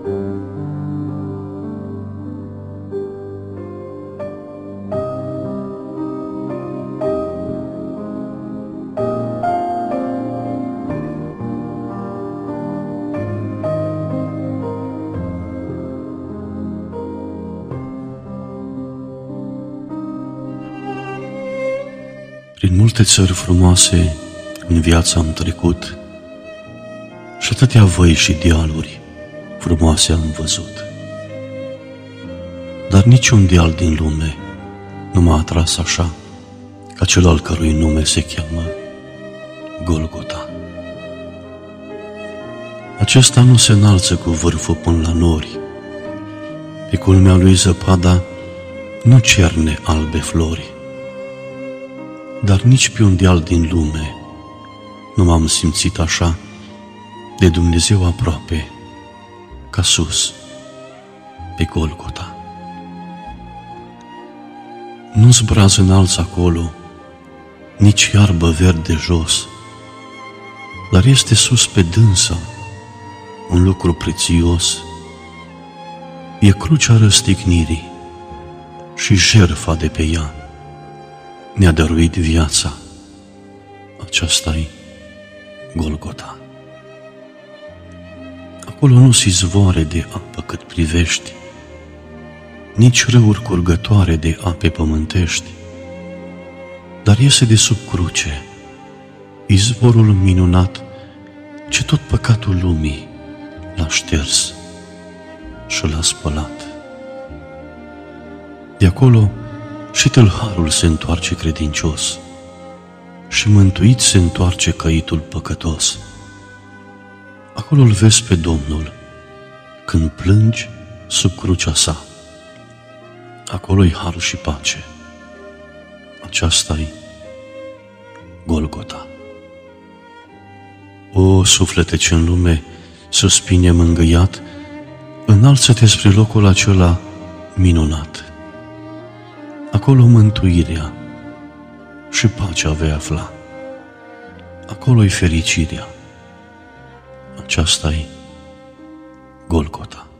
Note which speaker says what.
Speaker 1: Prin multe țări frumoase în viața am trecut și atâtea văi și dealuri frumoase am văzut. Dar niciun deal din lume nu m-a atras așa ca cel al cărui nume se cheamă Golgota. Acesta nu se înalță cu vârful până la nori, pe culmea lui zăpada nu cerne albe flori, dar nici pe un deal din lume nu m-am simțit așa de Dumnezeu aproape ca sus pe Golgota. Nu-s braz înalți acolo, nici iarbă verde jos, dar este sus pe dânsa un lucru prețios. E crucea răstignirii și jertfa de pe ea ne-a dăruit viața. Aceasta-i Golgota. Acolo nu-s izvoare de apă cât privești, nici râuri curgătoare de ape pământești, dar iese de sub cruce izvorul minunat ce tot păcatul lumii l-a șters și l-a spălat. De acolo și tâlharul se întoarce credincios și mântuit se întoarce căitul păcătos. Acolo îl vezi pe Domnul când plângi sub crucea sa. Acolo-i har și pace. Aceasta-i Golgota. O, suflete ce în lume suspine mângâiat, înalță-te spre locul acela minunat. Acolo mântuirea și pacea vei afla. Acolo-i fericirea. Aceasta-i Golgota.